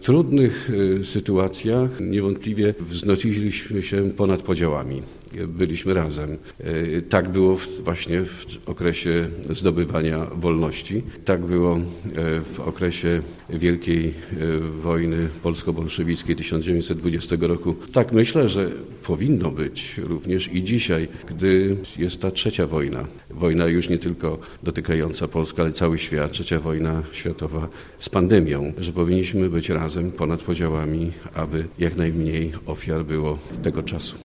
trudnych sytuacjach niewątpliwie wznosiliśmy się ponad podziałami. Byliśmy razem. Tak było właśnie w okresie zdobywania wolności. Tak było w okresie Wielkiej Wojny Polsko-Bolszewickiej 1920 roku. Tak myślę, że powinno być również i dzisiaj, gdy jest ta trzecia wojna. Wojna już nie tylko dotykająca Polskę, ale cały świat. Trzecia wojna światowa z pandemią. Że powinniśmy być razem ponad podziałami, aby jak najmniej ofiar było tego czasu.